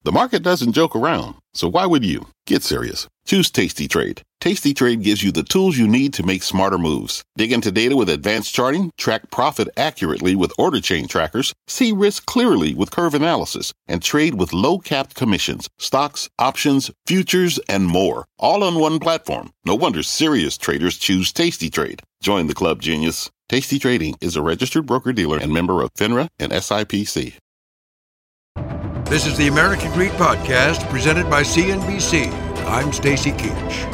The market doesn't joke around, so why would you? Get serious. Choose Tasty Trade. Tasty Trade gives you the tools you need to make smarter moves. Dig into data with advanced charting, track profit accurately with order chain trackers, see risk clearly with curve analysis, and trade with low-capped commissions, stocks, options, futures, and more. All on one platform. No wonder serious traders choose Tasty Trade. Join the club, genius. Tasty Trading is a registered broker-dealer and member of FINRA and SIPC. This is the American Greed Podcast, presented by CNBC. I'm Stacy Keach.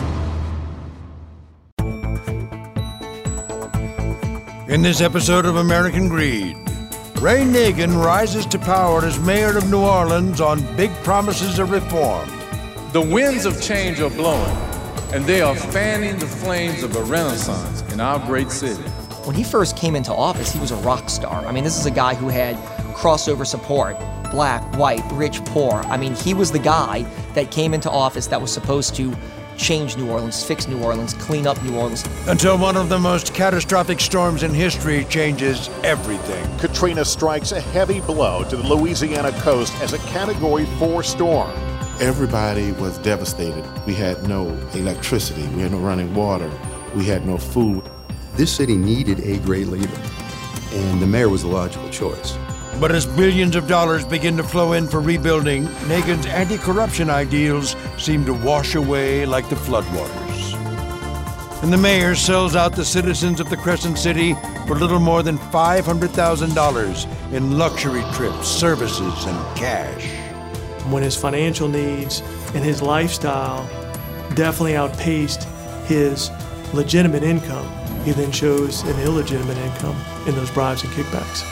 In this episode of American Greed, Ray Nagin rises to power as mayor of New Orleans on big promises of reform. The winds of change are blowing, and they are fanning the flames of a renaissance in our great city. When he first came into office, he was a rock star. I mean, this is a guy who had crossover support. Black, white, rich, poor. I mean, he was the guy that came into office that was supposed to change New Orleans, fix New Orleans, clean up New Orleans. Until one of the most catastrophic storms in history changes everything. Katrina strikes a heavy blow to the Louisiana coast as a Category 4 storm. Everybody was devastated. We had no electricity, we had no running water, we had no food. This city needed a great leader, and the mayor was the logical choice. But as billions of dollars begin to flow in for rebuilding, Nagin's anti-corruption ideals seem to wash away like the floodwaters. And the mayor sells out the citizens of the Crescent City for little more than $500,000 in luxury trips, services, and cash. When his financial needs and his lifestyle definitely outpaced his legitimate income, he then shows an illegitimate income in those bribes and kickbacks.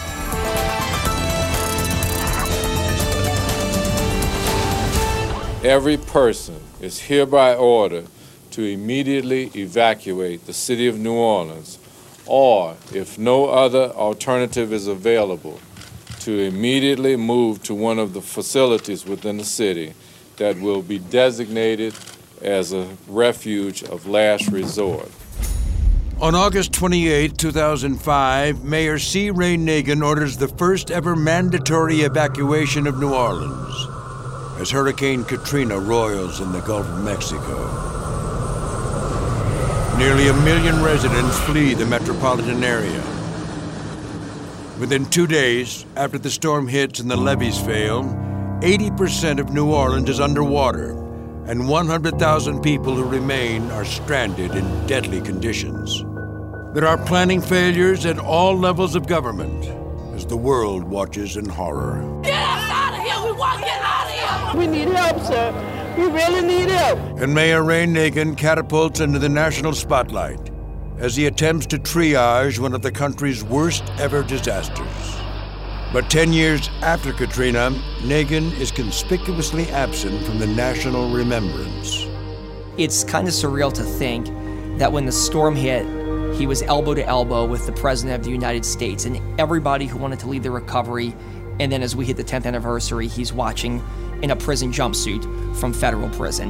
Every person is hereby ordered to immediately evacuate the city of New Orleans, or, if no other alternative is available, to immediately move to one of the facilities within the city that will be designated as a refuge of last resort. On August 28, 2005, Mayor C. Ray Nagin orders the first ever mandatory evacuation of New Orleans as Hurricane Katrina roils in the Gulf of Mexico. Nearly 1 million residents flee the metropolitan area. Within 2 days, after the storm hits and the levees fail, 80% of New Orleans is underwater, and 100,000 people who remain are stranded in deadly conditions. There are planning failures at all levels of government as the world watches in horror. Get us out of here! We want to get out of here! We need help, sir. We really need help. And Mayor Ray Nagin catapults into the national spotlight as he attempts to triage one of the country's worst ever disasters. But 10 years after Katrina, Nagin is conspicuously absent from the national remembrance. It's kind of surreal to think that when the storm hit, he was elbow to elbow with the President of the United States and everybody who wanted to lead the recovery. And then as we hit the 10th anniversary, he's watching in a prison jumpsuit from federal prison.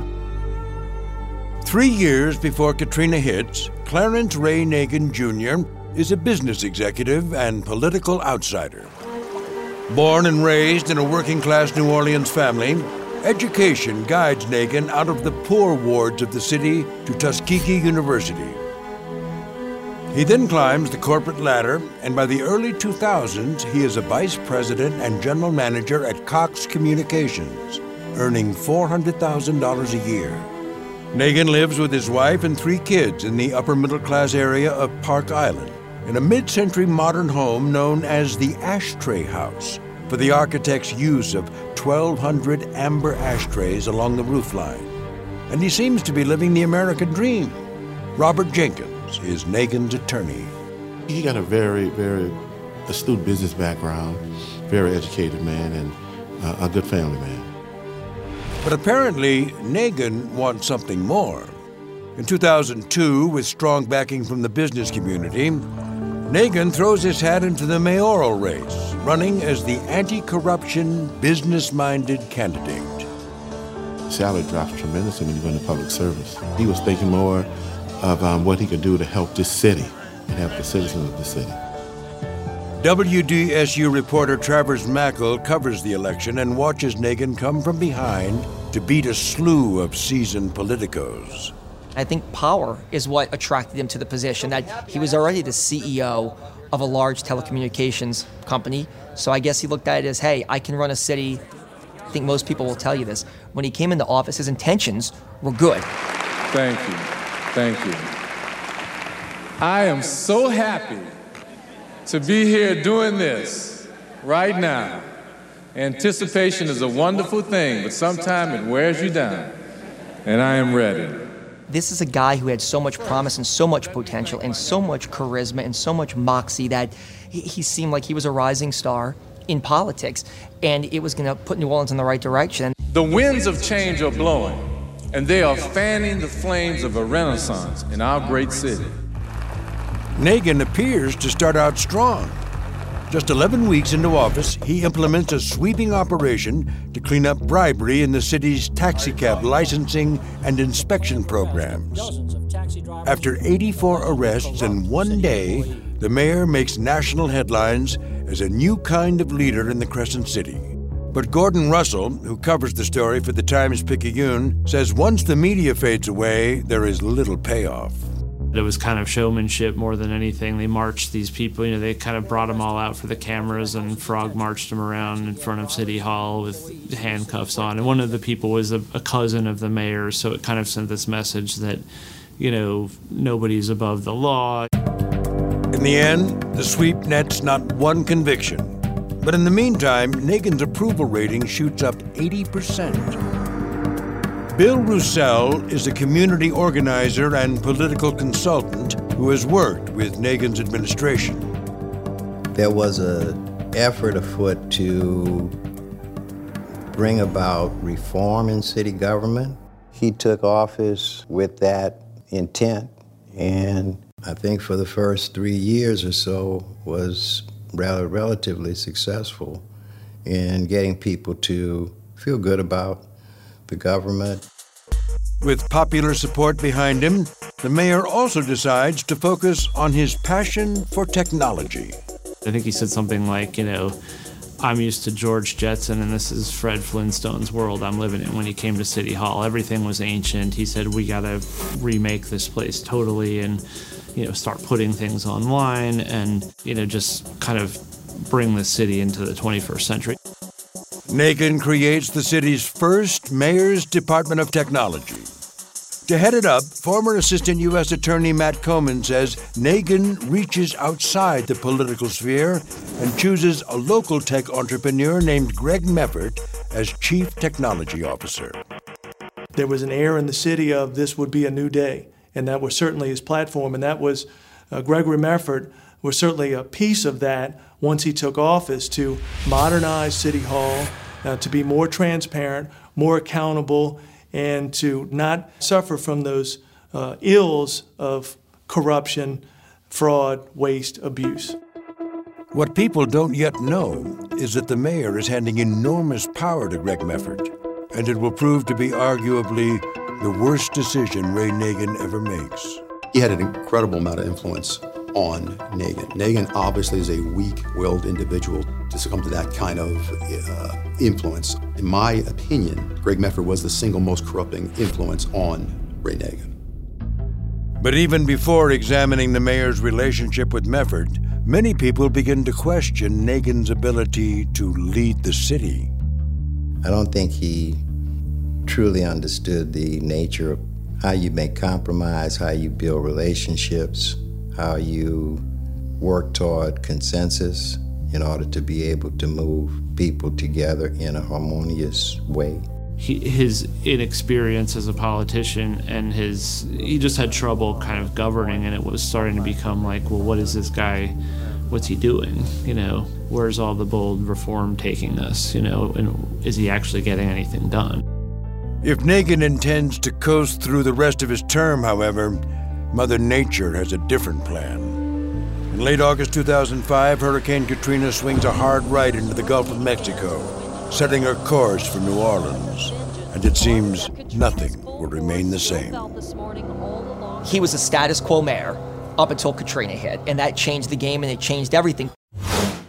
3 years before Katrina hits, Clarence Ray Nagin Jr. is a business executive and political outsider. Born and raised in a working-class New Orleans family, education guides Nagin out of the poor wards of the city to Tuskegee University. He then climbs the corporate ladder, and by the early 2000s, he is a vice president and general manager at Cox Communications, earning $400,000 a year. Nagin lives with his wife and 3 kids in the upper-middle-class area of Park Island, in a mid-century modern home known as the Ashtray House, for the architect's use of 1,200 amber ashtrays along the roofline. And he seems to be living the American dream. Robert Jenkins is Nagin's attorney. He got a very, very astute business background, very educated man, and a good family man. But apparently, Nagin wants something more. In 2002, with strong backing from the business community, Nagin throws his hat into the mayoral race, running as the anti-corruption, business-minded candidate. Salary drops tremendously when you go into public service. He was thinking more of what he could do to help this city and help the citizens of the city. WDSU reporter Travers Mackle covers the election and watches Nagin come from behind to beat a slew of seasoned politicos. I think power is what attracted him to the position, that he was already the CEO of a large telecommunications company. So I guess he looked at it as, hey, I can run a city. I think most people will tell you this. When he came into office, his intentions were good. Thank you. Thank you. I am so happy to be here doing this right now. Anticipation is a wonderful thing, but sometimes it wears you down, and I am ready. This is a guy who had so much promise and so much potential and so much charisma and so much moxie that he seemed like he was a rising star in politics, and it was going to put New Orleans in the right direction. The winds of change are blowing, and they are fanning the flames of a renaissance in our great city. Nagin appears to start out strong. Just 11 weeks into office, he implements a sweeping operation to clean up bribery in the city's taxicab licensing and inspection programs. After 84 arrests in one day, the mayor makes national headlines as a new kind of leader in the Crescent City. But Gordon Russell, who covers the story for the Times-Picayune, says once the media fades away, there is little payoff. It was kind of showmanship more than anything. They marched these people, they kind of brought them all out for the cameras and frog marched them around in front of City Hall with handcuffs on. And one of the people was a cousin of the mayor, so it kind of sent this message that, nobody's above the law. In the end, the sweep nets not one conviction. But in the meantime, Nagin's approval rating shoots up 80%. Bill Roussel is a community organizer and political consultant who has worked with Nagin's administration. There was an effort afoot to bring about reform in city government. He took office with that intent, and I think for the first 3 years or so was relatively successful in getting people to feel good about the government. With popular support behind him, the mayor also decides to focus on his passion for technology. I think he said something like, I'm used to George Jetson and this is Fred Flintstone's world I'm living in. When he came to City Hall, everything was ancient. He said, we gotta remake this place totally and, start putting things online and, just kind of bring the city into the 21st century. Nagin creates the city's first Mayor's Department of Technology. To head it up, former Assistant U.S. Attorney Matt Coman says Nagin reaches outside the political sphere and chooses a local tech entrepreneur named Greg Meffert as Chief Technology Officer. There was an air in the city of this would be a new day, and that was certainly his platform, and that was Gregory Meffert was certainly a piece of that once he took office, to modernize City Hall, to be more transparent, more accountable, and to not suffer from those ills of corruption, fraud, waste, abuse. What people don't yet know is that the mayor is handing enormous power to Greg Meffert, and it will prove to be arguably the worst decision Ray Nagin ever makes. He had an incredible amount of influence on Nagin. Nagin obviously is a weak-willed individual to succumb to that kind of influence. In my opinion, Greg Meffert was the single most corrupting influence on Ray Nagin. But even before examining the mayor's relationship with Meffert, many people begin to question Nagin's ability to lead the city. I don't think he truly understood the nature of how you make compromise, how you build relationships, how you work toward consensus in order to be able to move people together in a harmonious way. His inexperience as a politician and he just had trouble kind of governing, and it was starting to become like, well, what is this guy, what's he doing? Where's all the bold reform taking us? And is he actually getting anything done? If Nagin intends to coast through the rest of his term, however, Mother Nature has a different plan. In late August 2005, Hurricane Katrina swings a hard right into the Gulf of Mexico, setting her course for New Orleans. And it seems nothing will remain the same. He was a status quo mayor up until Katrina hit, and that changed the game and it changed everything.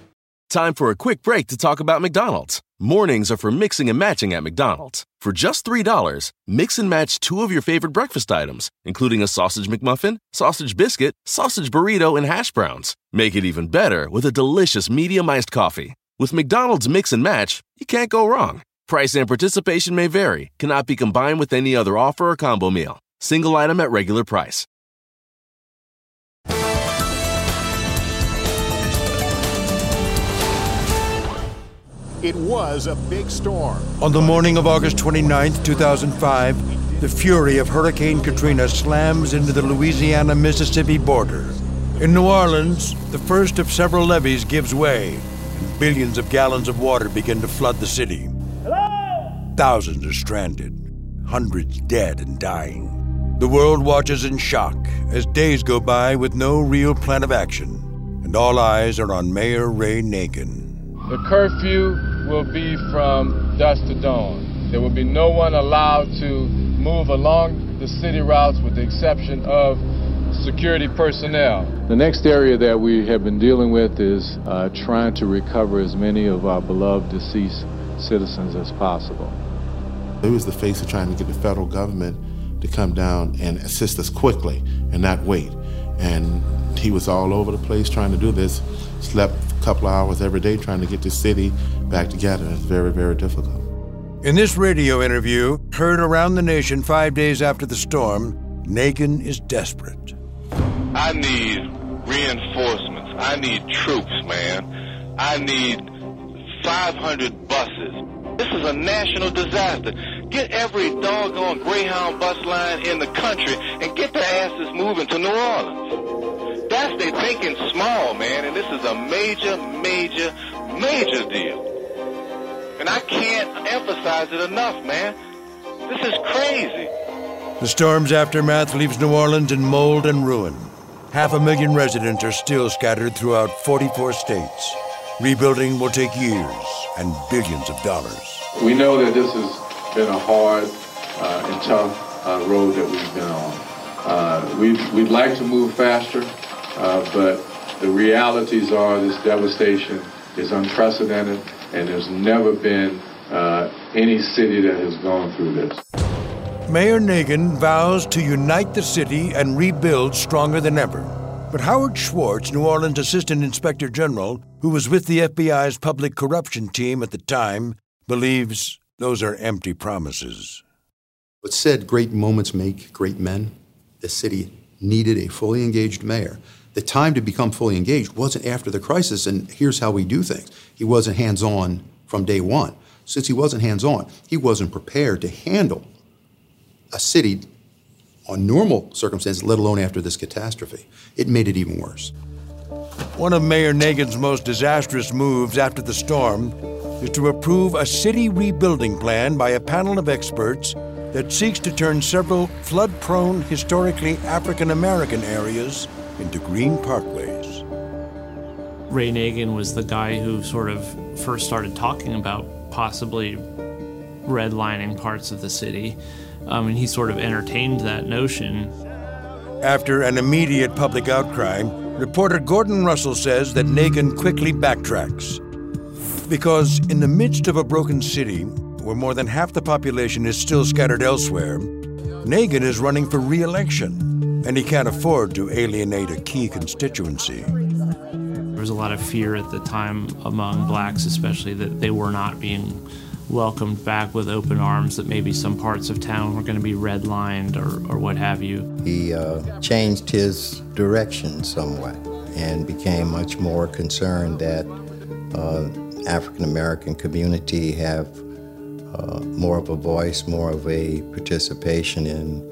Time for a quick break to talk about McDonald's. Mornings are for mixing and matching at McDonald's. For just $3, mix and match 2 of your favorite breakfast items, including a sausage McMuffin, sausage biscuit, sausage burrito, and hash browns. Make it even better with a delicious medium iced coffee. With McDonald's Mix and Match, you can't go wrong. Price and participation may vary. Cannot be combined with any other offer or combo meal. Single item at regular price. It was a big storm. On the morning of August 29, 2005, the fury of Hurricane Katrina slams into the Louisiana-Mississippi border. In New Orleans, the first of several levees gives way, and billions of gallons of water begin to flood the city. Hello? Thousands are stranded, hundreds dead and dying. The world watches in shock as days go by with no real plan of action, and all eyes are on Mayor Ray Nagin. The curfew will be from dusk to dawn. There will be no one allowed to move along the city routes with the exception of security personnel. The next area that we have been dealing with is trying to recover as many of our beloved deceased citizens as possible. It was the face of trying to get the federal government to come down and assist us quickly and not wait. And he was all over the place trying to do this, slept a couple of hours every day trying to get the city back together. It's very, very difficult. In this radio interview, heard around the nation 5 days after the storm, Nagin is desperate. I need reinforcements. I need troops, man. I need 500 buses. This is a national disaster. Get every doggone Greyhound bus line in the country and get their asses moving to New Orleans. They're thinking small, man, and this is a major, major, major deal. And I can't emphasize it enough, man. This is crazy. The storm's aftermath leaves New Orleans in mold and ruin. 500,000 residents are still scattered throughout 44 states. Rebuilding will take years and billions of dollars. We know that this has been a hard and tough road that we've been on. We'd like to move faster, but the realities are this devastation is unprecedented, and there's never been any city that has gone through this. Mayor Nagin vows to unite the city and rebuild stronger than ever. But Howard Schwartz, New Orleans Assistant Inspector General, who was with the FBI's public corruption team at the time, believes those are empty promises. What's said, great moments make great men. The city needed a fully engaged mayor. The time to become fully engaged wasn't after the crisis, and here's how we do things. He wasn't hands-on from day one. Since he wasn't hands-on, he wasn't prepared to handle a city on normal circumstances, let alone after this catastrophe. It made it even worse. One of Mayor Nagin's most disastrous moves after the storm is to approve a city rebuilding plan by a panel of experts that seeks to turn several flood-prone, historically African-American areas into green parkways. Ray Nagin was the guy who sort of first started talking about possibly redlining parts of the city. And he sort of entertained that notion. After an immediate public outcry, reporter Gordon Russell says that Nagin quickly backtracks. Because in the midst of a broken city, where more than half the population is still scattered elsewhere, Nagin is running for re-election, and he can't afford to alienate a key constituency. There was a lot of fear at the time among blacks especially that they were not being welcomed back with open arms, that maybe some parts of town were going to be redlined or what have you. He changed his direction somewhat and became much more concerned that African-American community have more of a voice, more of a participation in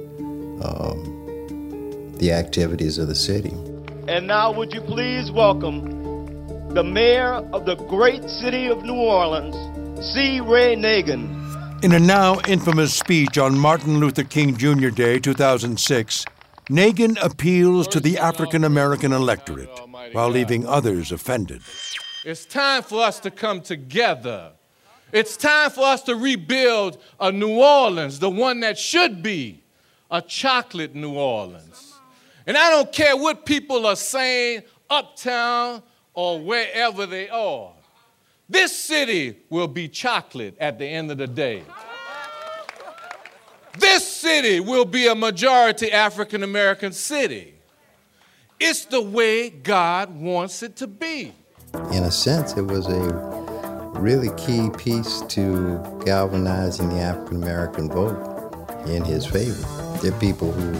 the activities of the city. And now would you please welcome the mayor of the great city of New Orleans, C. Ray Nagin. In a now infamous speech on Martin Luther King Jr. Day 2006, Nagin appeals to the African-American electorate while leaving others offended. It's time for us to come together. It's time for us to rebuild a New Orleans, the one that should be a chocolate New Orleans. And I don't care what people are saying uptown or wherever they are. This city will be chocolate at the end of the day. This city will be a majority African American city. It's the way God wants it to be. In a sense, it was a really key piece to galvanizing the African American vote in his favor. There are people who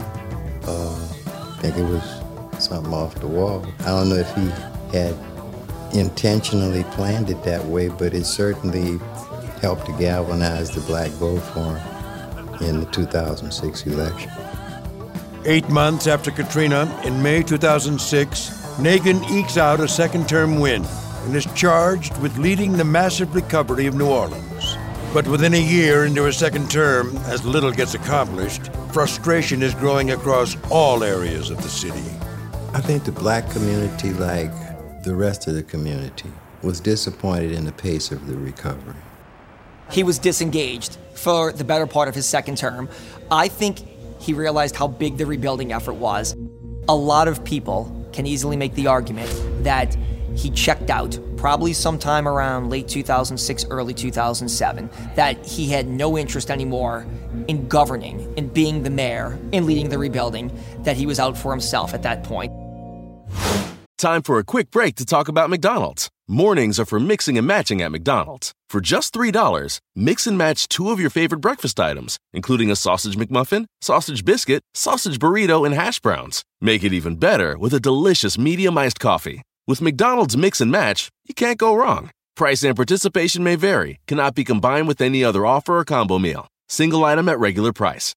think it was something off the wall. I don't know if he had intentionally planned it that way, but it certainly helped to galvanize the black vote for him in the 2006 election. 8 months after Katrina, in May 2006, Nagin ekes out a second-term win and is charged with leading the massive recovery of New Orleans. But within a year into his second term, as little gets accomplished, frustration is growing across all areas of the city. I think the black community, like the rest of the community, was disappointed in the pace of the recovery. He was disengaged for the better part of his second term. I think he realized how big the rebuilding effort was. A lot of people can easily make the argument that he checked out probably sometime around late 2006, early 2007, that he had no interest anymore in governing, in being the mayor, in leading the rebuilding, that he was out for himself at that point. Time for a quick break to talk about McDonald's. Mornings are for mixing and matching at McDonald's. For just $3, mix and match 2 of your favorite breakfast items, including a sausage McMuffin, sausage biscuit, sausage burrito, and hash browns. Make it even better with a delicious medium iced coffee. With McDonald's Mix and Match, you can't go wrong. Price and participation may vary, cannot be combined with any other offer or combo meal. Single item at regular price.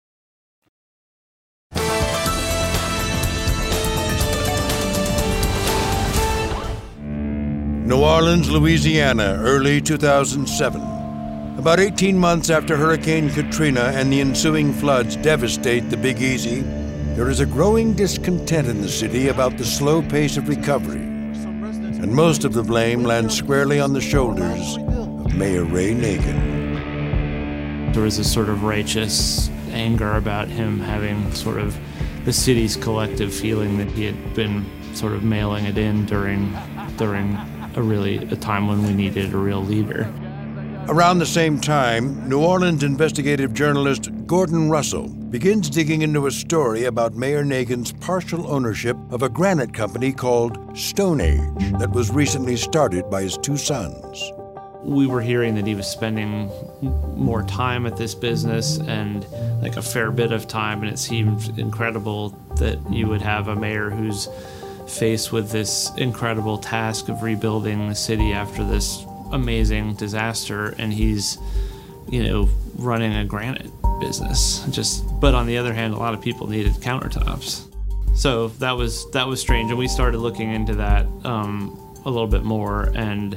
New Orleans, Louisiana, early 2007. About 18 months after Hurricane Katrina and the ensuing floods devastate the Big Easy, there is a growing discontent in the city about the slow pace of recovery. And most of the blame lands squarely on the shoulders of Mayor Ray Nagin. There was a sort of righteous anger about him having sort of the city's collective feeling that he had been sort of mailing it in during a time when we needed a real leader. Around the same time, New Orleans investigative journalist Gordon Russell begins digging into a story about Mayor Nagin's partial ownership of a granite company called Stone Age that was recently started by his 2 sons. We were hearing that he was spending more time at this business, and like a fair bit of time, and it seemed incredible that you would have a mayor who's faced with this incredible task of rebuilding the city after this amazing disaster, and he's, running a granite business. But on the other hand, a lot of people needed countertops. So that was strange, and we started looking into that a little bit more, and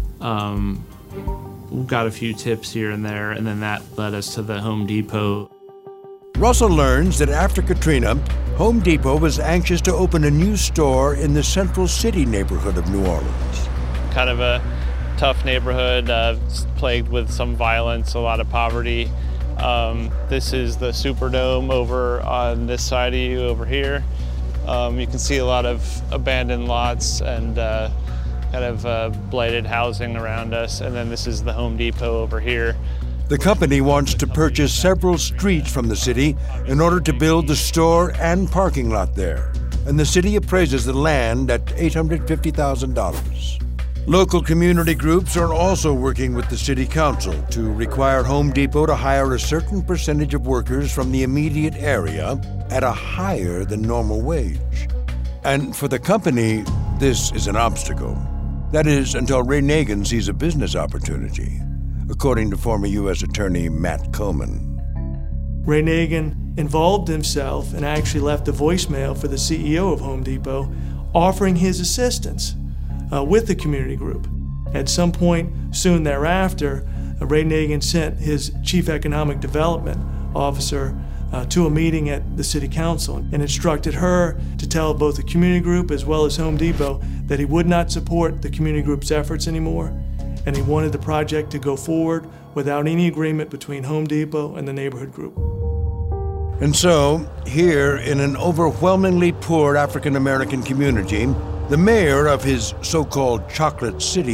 got a few tips here and there, and then that led us to the Home Depot. Russell learns that after Katrina, Home Depot was anxious to open a new store in the Central City neighborhood of New Orleans. Kind of a tough neighborhood, plagued with some violence, a lot of poverty. This is the Superdome over on this side of you over here. You can see a lot of abandoned lots and kind of blighted housing around us. And then this is the Home Depot over here. The company wants to purchase several streets from the city in order to build the store and parking lot there, and the city appraises the land at $850,000. Local community groups are also working with the city council to require Home Depot to hire a certain percentage of workers from the immediate area at a higher than normal wage. And for the company, this is an obstacle. That is, until Ray Nagin sees a business opportunity, according to former U.S. Attorney Matt Coman. Ray Nagin involved himself and actually left a voicemail for the CEO of Home Depot offering his assistance with the community group. At some point soon thereafter, Ray Nagin sent his chief economic development officer to a meeting at the city council and instructed her to tell both the community group as well as Home Depot that he would not support the community group's efforts anymore, and he wanted the project to go forward without any agreement between Home Depot and the neighborhood group. And so, here in an overwhelmingly poor African-American community, the mayor of his so-called chocolate city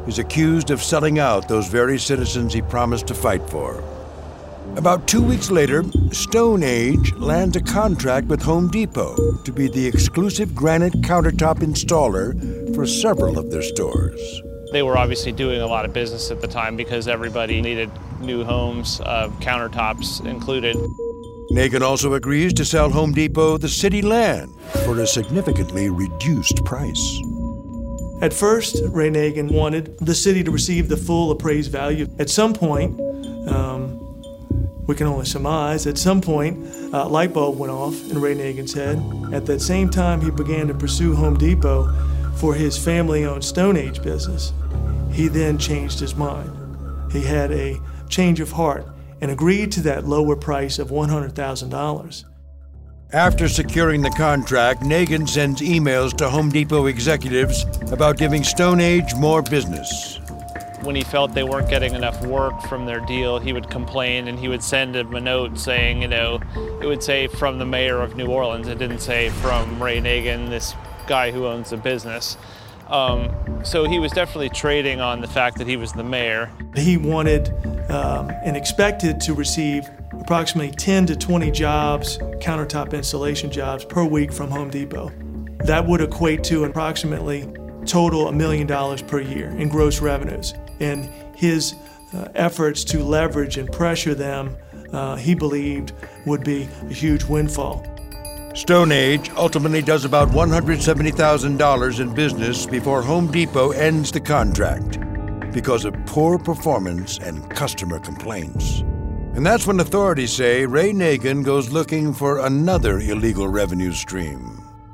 is accused of selling out those very citizens he promised to fight for. About 2 weeks later, Stone Age lands a contract with Home Depot to be the exclusive granite countertop installer for several of their stores. They were obviously doing a lot of business at the time because everybody needed new homes, countertops included. Nagin also agrees to sell Home Depot the city land for a significantly reduced price. At first, Ray Nagin wanted the city to receive the full appraised value. At some point, we can only surmise, at some point, a light bulb went off in Ray Nagin's head. At that same time, he began to pursue Home Depot for his family-owned Stone Age business. He then changed his mind. He had a change of heart and agreed to that lower price of $100,000. After securing the contract, Nagin sends emails to Home Depot executives about giving Stone Age more business. When he felt they weren't getting enough work from their deal, he would complain and he would send him a note saying, it would say from the mayor of New Orleans. It didn't say from Ray Nagin, this guy who owns the business. So he was definitely trading on the fact that he was the mayor. He wanted and expected to receive approximately 10 to 20 jobs, countertop installation jobs per week from Home Depot. That would equate to approximately total $1 million per year in gross revenues. And his efforts to leverage and pressure them, he believed, would be a huge windfall. Stone Age ultimately does about $170,000 in business before Home Depot ends the contract because of poor performance and customer complaints. And that's when authorities say Ray Nagin goes looking for another illegal revenue stream.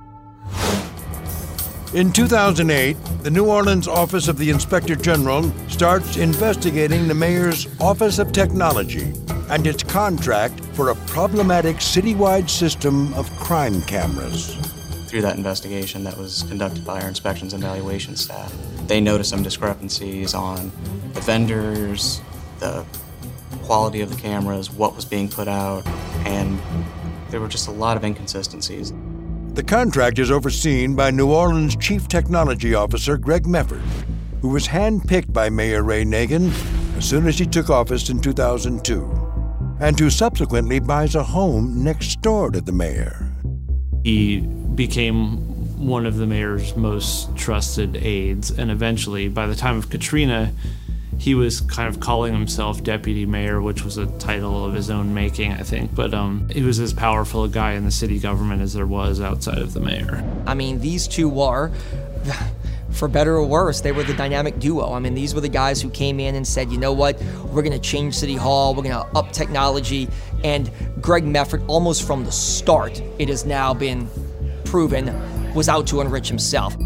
In 2008, the New Orleans Office of the Inspector General starts investigating the mayor's Office of Technology and its contract for a problematic citywide system of crime cameras. Through that investigation that was conducted by our inspections and valuation staff, they noticed some discrepancies on the vendors, the quality of the cameras, what was being put out, and there were just a lot of inconsistencies. The contract is overseen by New Orleans Chief Technology Officer Greg Mefford, who was handpicked by Mayor Ray Nagin as soon as he took office in 2002, and who subsequently buys a home next door to the mayor. He became one of the mayor's most trusted aides, and eventually, by the time of Katrina, he was kind of calling himself deputy mayor, which was a title of his own making, I think. But he was as powerful a guy in the city government as there was outside of the mayor. I mean, these two were, for better or worse, they were the dynamic duo. I mean, these were the guys who came in and said, you know what, we're going to change City Hall, we're going to up technology. And Greg Mefford, almost from the start, it has now been proven, was out to enrich himself.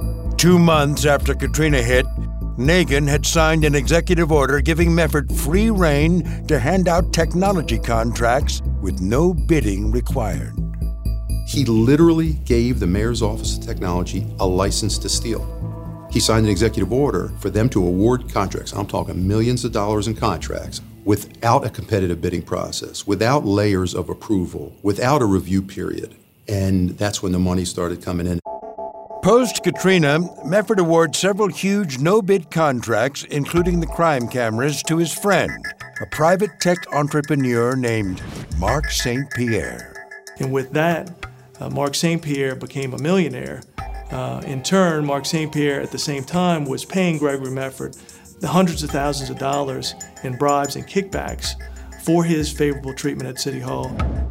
2 months after Katrina hit, Nagin had signed an executive order giving Mefford free rein to hand out technology contracts with no bidding required. He literally gave the mayor's Office of Technology a license to steal. He signed an executive order for them to award contracts, I'm talking millions of dollars in contracts, without a competitive bidding process, without layers of approval, without a review period. And that's when the money started coming in. Post-Katrina, Mefford awards several huge no-bid contracts, including the crime cameras, to his friend, a private tech entrepreneur named Mark St. Pierre. And with that, Mark St. Pierre became a millionaire. In turn, Mark St. Pierre at the same time was paying Gregory Mefford the hundreds of thousands of dollars in bribes and kickbacks for his favorable treatment at City Hall.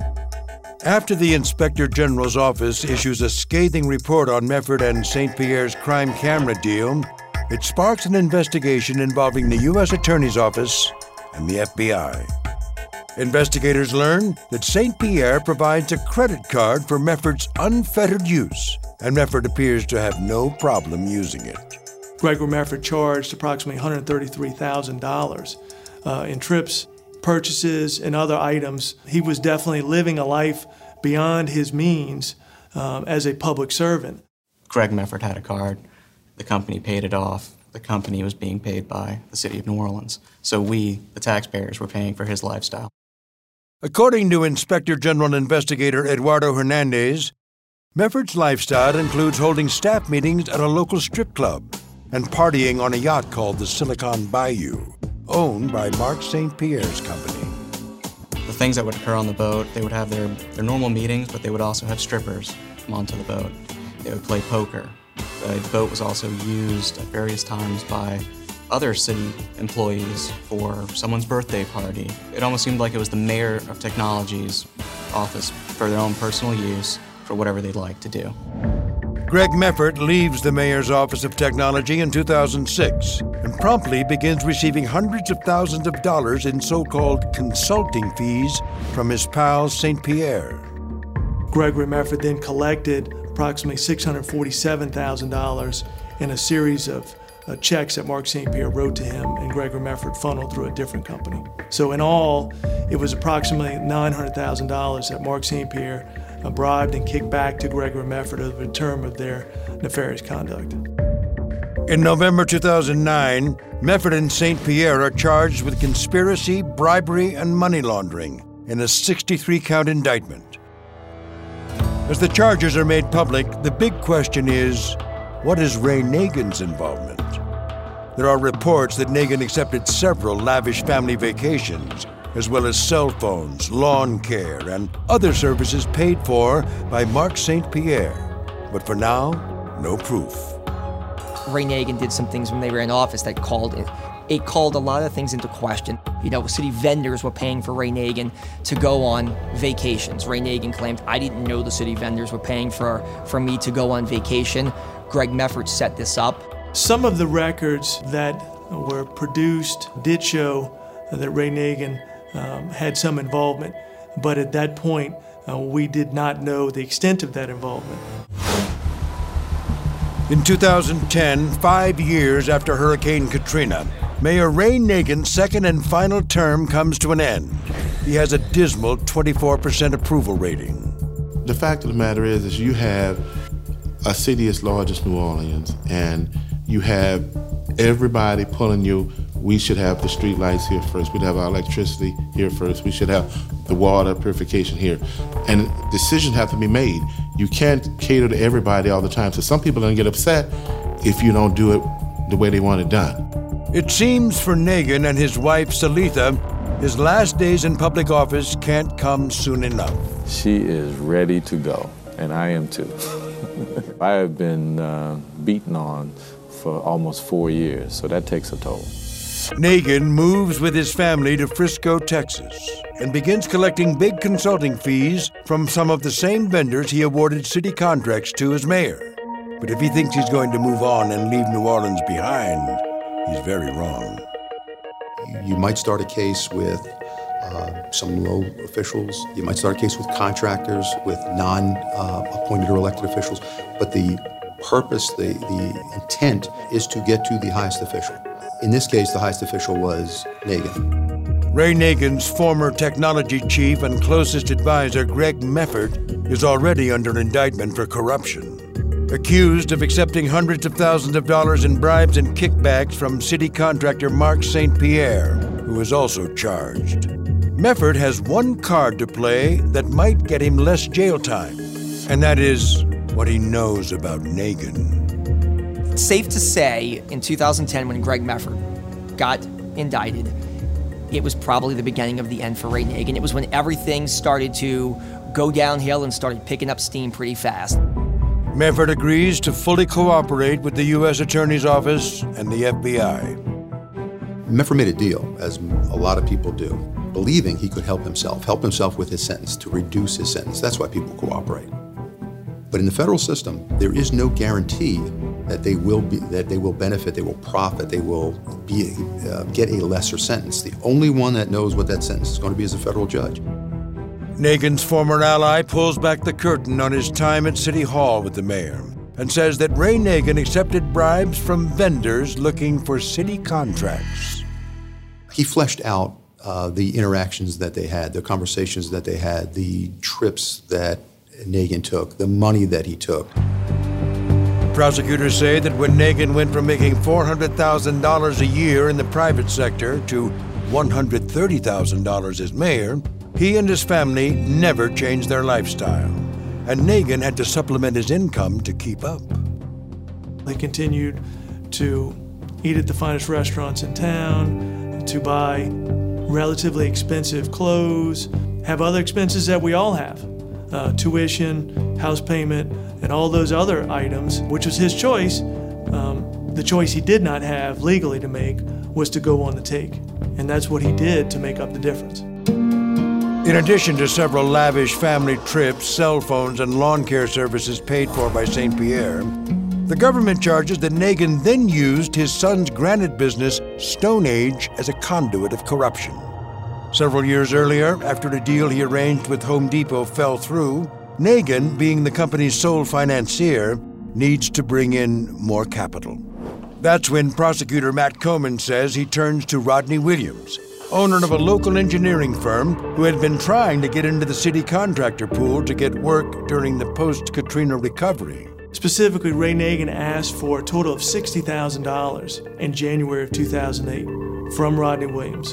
After the Inspector General's office issues a scathing report on Mefford and St. Pierre's crime camera deal, it sparks an investigation involving the U.S. Attorney's Office and the FBI. Investigators learn that St. Pierre provides a credit card for Mefford's unfettered use, and Mefford appears to have no problem using it. Gregory Mefford charged approximately $133,000 in trips, purchases, and other items. He was definitely living a life beyond his means as a public servant. Greg Mefford had a card. The company paid it off. The company was being paid by the city of New Orleans. So we, the taxpayers, were paying for his lifestyle. According to Inspector General Investigator Eduardo Hernandez, Mefford's lifestyle includes holding staff meetings at a local strip club, and partying on a yacht called the Silicon Bayou, owned by Mark St. Pierre's company. The things that would occur on the boat, they would have their normal meetings, but they would also have strippers come onto the boat. They would play poker. The boat was also used at various times by other city employees for someone's birthday party. It almost seemed like it was the mayor of technology's office for their own personal use for whatever they'd like to do. Greg Meffert leaves the mayor's office of technology in 2006 and promptly begins receiving hundreds of thousands of dollars in so-called consulting fees from his pal St. Pierre. Gregory Meffert then collected approximately $647,000 in a series of checks that Mark St. Pierre wrote to him, and Gregory Meffert funneled through a different company. So in all, it was approximately $900,000 that Mark St. Pierre bribed and kicked back to Gregory Meffert over the term of their nefarious conduct. In November 2009, Meffert and St. Pierre are charged with conspiracy, bribery, and money laundering in a 63-count indictment. As the charges are made public, the big question is, what is Ray Nagin's involvement? There are reports that Nagin accepted several lavish family vacations, as well as cell phones, lawn care, and other services paid for by Mark St. Pierre. But for now, no proof. Ray Nagin did some things when they were in office that called a lot of things into question. You know, city vendors were paying for Ray Nagin to go on vacations. Ray Nagin claimed, I didn't know the city vendors were paying for me to go on vacation. Greg Meffert set this up. Some of the records that were produced did show that Ray Nagin had some involvement, but at that point, we did not know the extent of that involvement. In 2010, 5 years after Hurricane Katrina, Mayor Ray Nagin's second and final term comes to an end. He has a dismal 24% approval rating. The fact of the matter is you have a city as large as New Orleans, and you have everybody pulling you. We should have the street lights here first. We'd have our electricity here first. We should have the water purification here. And decisions have to be made. You can't cater to everybody all the time. So some people are gonna get upset if you don't do it the way they want it done. It seems for Nagin and his wife, Salitha, his last days in public office can't come soon enough. She is ready to go, and I am too. I have been beaten on for almost 4 years, so that takes a toll. Nagin moves with his family to Frisco, Texas, and begins collecting big consulting fees from some of the same vendors he awarded city contracts to as mayor. But if he thinks he's going to move on and leave New Orleans behind, he's very wrong. You might start a case with some low officials. You might start a case with contractors, with non-appointed or elected officials. But the purpose, the intent is to get to the highest official. In this case, the highest official was Nagin. Ray Nagin's former technology chief and closest advisor, Greg Meffert, is already under indictment for corruption. Accused of accepting hundreds of thousands of dollars in bribes and kickbacks from city contractor Mark St. Pierre, who is also charged. Meffert has one card to play that might get him less jail time, and that is what he knows about Nagin. It's safe to say, in 2010, when Greg Meffert got indicted, it was probably the beginning of the end for Ray Nagin. It was when everything started to go downhill and started picking up steam pretty fast. Meffert agrees to fully cooperate with the U.S. Attorney's Office and the FBI. Meffert made a deal, as a lot of people do, believing he could help himself with his sentence, to reduce his sentence. That's why people cooperate. But in the federal system, there is no guarantee that they will benefit, they will profit, they will get a lesser sentence. The only one that knows what that sentence is going to be is a federal judge. Nagin's former ally pulls back the curtain on his time at City Hall with the mayor and says that Ray Nagin accepted bribes from vendors looking for city contracts. He fleshed out the interactions that they had, the conversations that they had, the trips that Nagin took, the money that he took. Prosecutors say that when Nagin went from making $400,000 a year in the private sector to $130,000 as mayor, he and his family never changed their lifestyle, and Nagin had to supplement his income to keep up. They continued to eat at the finest restaurants in town, to buy relatively expensive clothes, have other expenses that we all have, tuition, house payment, and all those other items, which was his choice. The choice he did not have legally to make was to go on the take, and that's what he did to make up the difference. In addition to several lavish family trips, cell phones, and lawn care services paid for by St. Pierre, the government charges that Nagin then used his son's granite business, Stone Age, as a conduit of corruption. Several years earlier, after a deal he arranged with Home Depot fell through, Nagin, being the company's sole financier, needs to bring in more capital. That's when prosecutor Matt Coman says he turns to Rodney Williams, owner of a local engineering firm who had been trying to get into the city contractor pool to get work during the post-Katrina recovery. Specifically, Ray Nagin asked for a total of $60,000 in January of 2008 from Rodney Williams.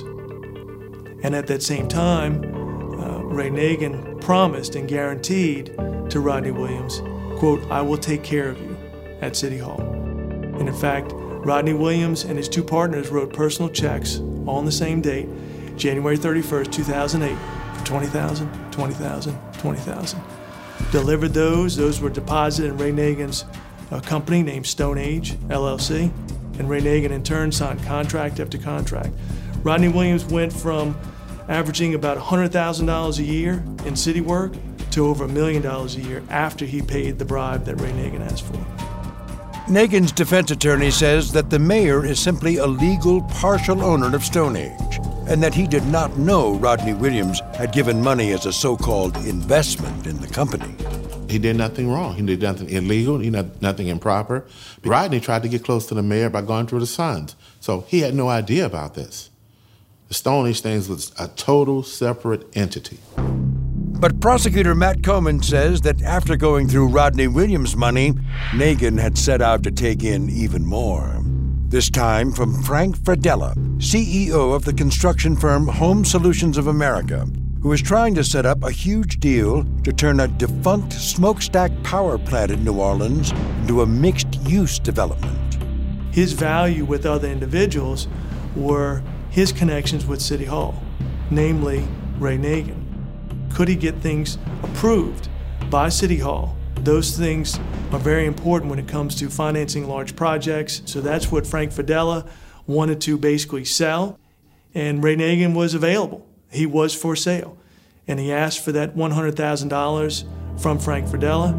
And at that same time, Ray Nagin promised and guaranteed to Rodney Williams, quote, "I will take care of you at City Hall." And in fact, Rodney Williams and his two partners wrote personal checks on the same date, January 31st, 2008, for $20,000, $20,000, $20,000. Delivered those were deposited in Ray Nagin's company named Stone Age, LLC, and Ray Nagin in turn signed contract after contract. Rodney Williams went from averaging about $100,000 a year in city work to over $1 million a year after he paid the bribe that Ray Nagin asked for. Nagin's defense attorney says that the mayor is simply a legal partial owner of Stone Age, and that he did not know Rodney Williams had given money as a so-called investment in the company. He did nothing wrong. He did nothing illegal. He did nothing improper. Rodney tried to get close to the mayor by going through the Sons, so he had no idea about this. The Stone Age thing was a total separate entity. But prosecutor Matt Coman says that after going through Rodney Williams' money, Nagin had set out to take in even more. This time from Frank Fradella, CEO of the construction firm Home Solutions of America, who is trying to set up a huge deal to turn a defunct smokestack power plant in New Orleans into a mixed-use development. His value with other individuals were his connections with City Hall, namely Ray Nagin. Could he get things approved by City Hall? Those things are very important when it comes to financing large projects. So that's what Frank Fradella wanted to basically sell. And Ray Nagin was available. He was for sale. And he asked for that $100,000 from Frank Fradella.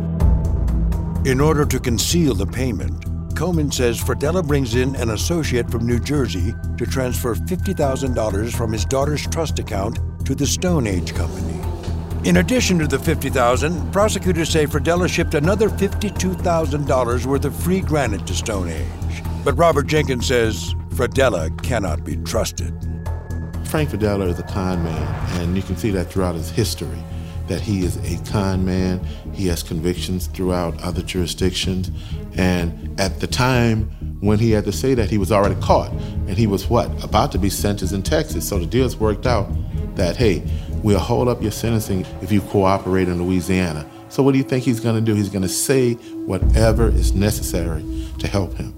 In order to conceal the payment, Coman says Fradella brings in an associate from New Jersey to transfer $50,000 from his daughter's trust account to the Stone Age Company. In addition to the $50,000, prosecutors say Fradella shipped another $52,000 worth of free granite to Stone Age. But Robert Jenkins says Fradella cannot be trusted. Frank Fradella is a con man, and you can see that throughout his history, that he is a con man. He has convictions throughout other jurisdictions, and at the time when he had to say that, he was already caught, and he was about to be sentenced in Texas. So the deal's worked out that, hey, we'll hold up your sentencing if you cooperate in Louisiana. So what do you think he's going to do? He's going to say whatever is necessary to help him.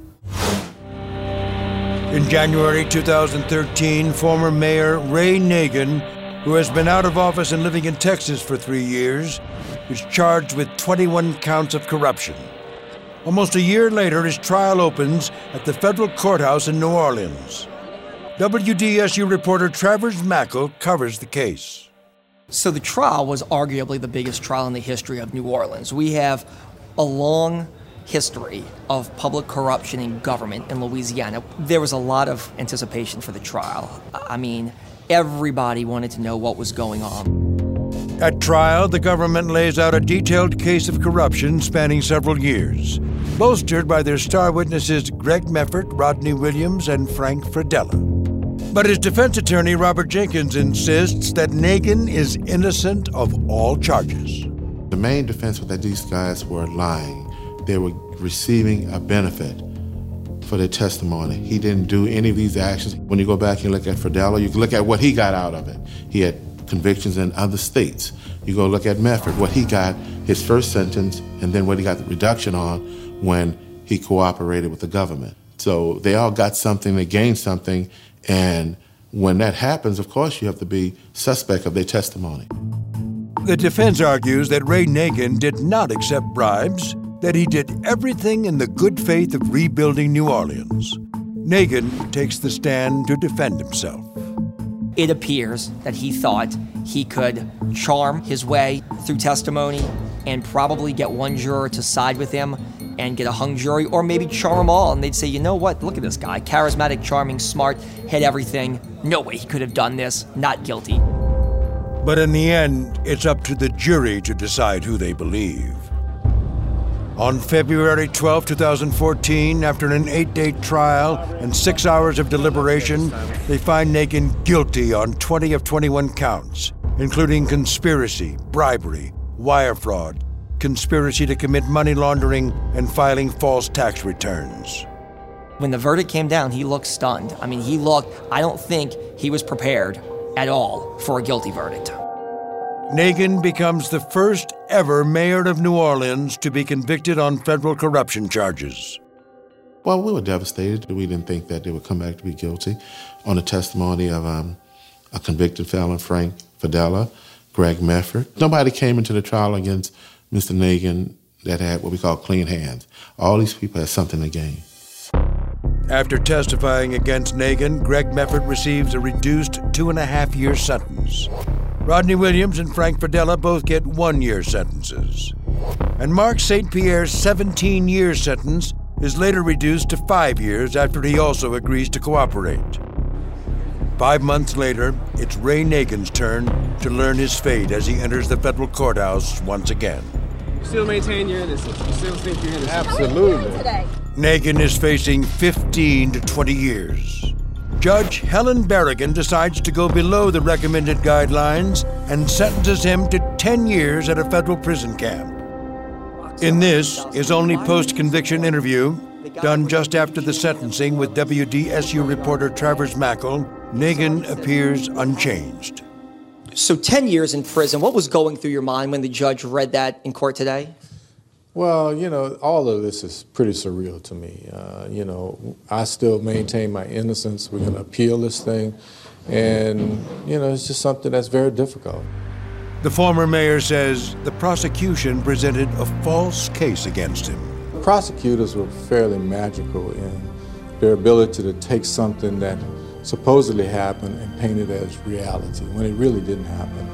In January 2013, former Mayor Ray Nagin, who has been out of office and living in Texas for 3 years, is charged with 21 counts of corruption. Almost a year later, his trial opens at the federal courthouse in New Orleans. WDSU reporter Travers Mackel covers the case. So the trial was arguably the biggest trial in the history of New Orleans. We have a long history of public corruption in government in Louisiana. There was a lot of anticipation for the trial. I mean, everybody wanted to know what was going on. At trial, the government lays out a detailed case of corruption spanning several years, bolstered by their star witnesses Greg Meffert, Rodney Williams, and Frank Fradella. But his defense attorney, Robert Jenkins, insists that Nagin is innocent of all charges. The main defense was that these guys were lying. They were receiving a benefit for their testimony. He didn't do any of these actions. When you go back and look at Fradella, you can look at what he got out of it. He had convictions in other states. You go look at Meffert, what he got, his first sentence, and then what he got the reduction on when he cooperated with the government. So they all got something, they gained something, and when that happens, of course, you have to be suspect of their testimony. The defense argues that Ray Nagin did not accept bribes, that he did everything in the good faith of rebuilding New Orleans. Nagin takes the stand to defend himself. It appears that he thought he could charm his way through testimony and probably get one juror to side with him and get a hung jury, or maybe charm them all, and they'd say, you know what, look at this guy, charismatic, charming, smart, had everything. No way he could have done this, not guilty. But in the end, it's up to the jury to decide who they believe. On February 12, 2014, after an 8-day trial and 6 hours of deliberation, they find Nagin guilty on 20 of 21 counts, including conspiracy, bribery, wire fraud, conspiracy to commit money laundering, and filing false tax returns. When the verdict came down, he looked stunned. I mean, I don't think he was prepared at all for a guilty verdict. Nagin becomes the first ever mayor of New Orleans to be convicted on federal corruption charges. Well, we were devastated. We didn't think that they would come back to be guilty. On the testimony of a convicted felon, Frank Fedella, Greg Mefford. Nobody came into the trial against Mr. Nagin that had what we call clean hands. All these people had something to gain. After testifying against Nagin, Greg Mefford receives a reduced 2.5-year sentence. Rodney Williams and Frank Fedella both get 1-year sentences. And Mark St. Pierre's 17-year sentence is later reduced to 5 years after he also agrees to cooperate. 5 months later, it's Ray Nagin's turn to learn his fate as he enters the federal courthouse once again. You still maintain your innocence? You still think you're innocent? Absolutely. Nagin is facing 15 to 20 years. Judge Helen Berrigan decides to go below the recommended guidelines and sentences him to 10 years at a federal prison camp. In this, his only post-conviction interview, done just after the sentencing with WDSU reporter Travers Mackle, Nagin appears unchanged. So 10 years in prison, what was going through your mind when the judge read that in court today? Well, all of this is pretty surreal to me. I still maintain my innocence. We're going to appeal this thing. And, it's just something that's very difficult. The former mayor says the prosecution presented a false case against him. The prosecutors were fairly magical in their ability to take something that supposedly happened and paint it as reality when it really didn't happen.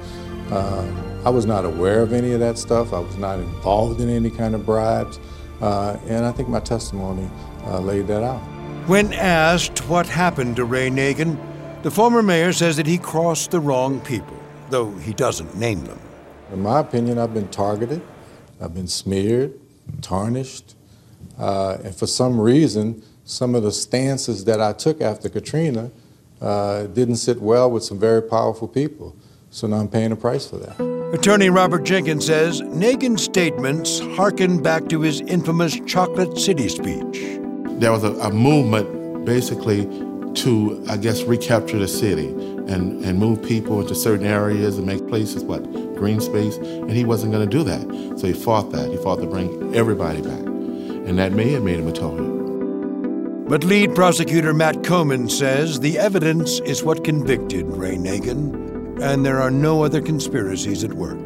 I was not aware of any of that stuff. I was not involved in any kind of bribes. And I think my testimony laid that out. When asked what happened to Ray Nagin, the former mayor says that he crossed the wrong people, though he doesn't name them. In my opinion, I've been targeted. I've been smeared, tarnished. And for some reason, some of the stances that I took after Katrina didn't sit well with some very powerful people. So now I'm paying a price for that. Attorney Robert Jenkins says Nagin's statements harken back to his infamous Chocolate City speech. There was a movement basically to, recapture the city and move people into certain areas and make places, green space, and he wasn't going to do that. So he fought that. He fought to bring everybody back. And that may have made him a target. But lead prosecutor Matt Coman says the evidence is what convicted Ray Nagin, and there are no other conspiracies at work.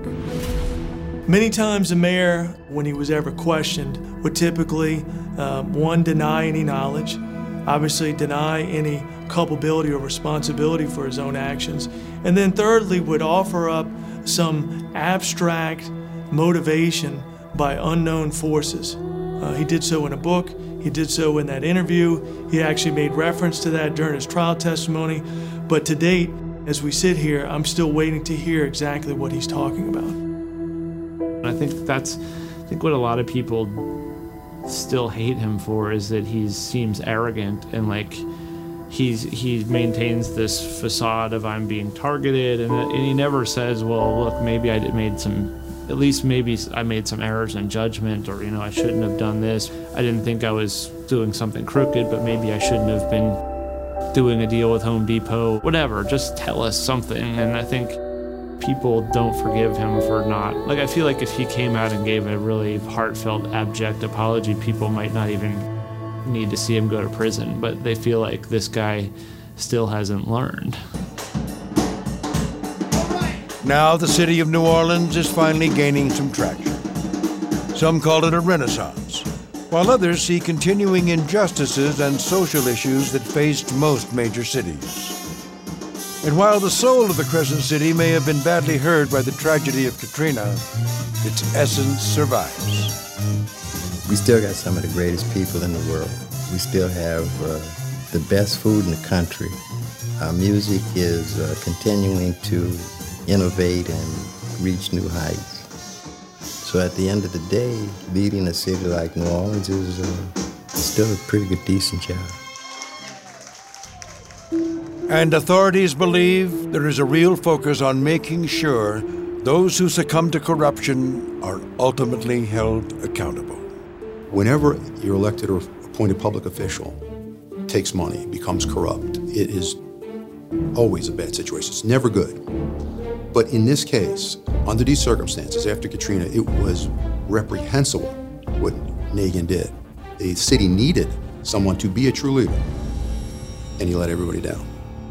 Many times the mayor, when he was ever questioned, would typically, one, deny any knowledge, obviously deny any culpability or responsibility for his own actions, and then thirdly would offer up some abstract motivation by unknown forces. He did so in a book, he did so in that interview, he actually made reference to that during his trial testimony, but to date, as we sit here, I'm still waiting to hear exactly what he's talking about. I think what a lot of people still hate him for is that he seems arrogant and he maintains this facade of I'm being targeted, and he never says, well, look, maybe I made some errors in judgment, or I shouldn't have done this. I didn't think I was doing something crooked, but maybe I shouldn't have been doing a deal with Home Depot, whatever, just tell us something. And I think people don't forgive him for not, I feel like if he came out and gave a really heartfelt, abject apology, people might not even need to see him go to prison, but they feel like this guy still hasn't learned. Now the city of New Orleans is finally gaining some traction. Some call it a renaissance, while others see continuing injustices and social issues that faced most major cities. And while the soul of the Crescent City may have been badly hurt by the tragedy of Katrina, its essence survives. We still got some of the greatest people in the world. We still have the best food in the country. Our music is continuing to innovate and reach new heights. So at the end of the day, leading a city like New Orleans is still a pretty good, decent job. And authorities believe there is a real focus on making sure those who succumb to corruption are ultimately held accountable. Whenever your elected or appointed public official takes money, becomes corrupt, it is always a bad situation. It's never good. But in this case, under these circumstances, after Katrina, it was reprehensible what Nagin did. The city needed someone to be a true leader, and he let everybody down.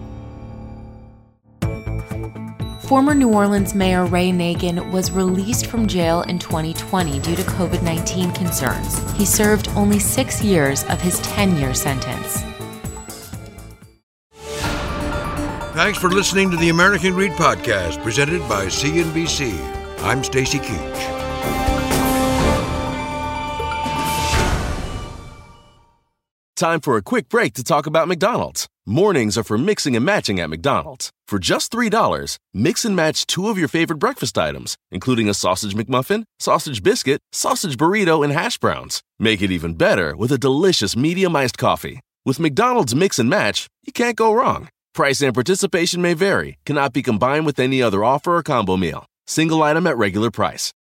Former New Orleans Mayor Ray Nagin was released from jail in 2020 due to COVID-19 concerns. He served only 6 years of his 10-year sentence. Thanks for listening to the American Greed Podcast, presented by CNBC. I'm Stacy Keach. Time for a quick break to talk about McDonald's. Mornings are for mixing and matching at McDonald's. For just $3, mix and match 2 of your favorite breakfast items, including a sausage McMuffin, sausage biscuit, sausage burrito, and hash browns. Make it even better with a delicious medium iced coffee. With McDonald's Mix and Match, you can't go wrong. Price and participation may vary, cannot be combined with any other offer or combo meal. Single item at regular price.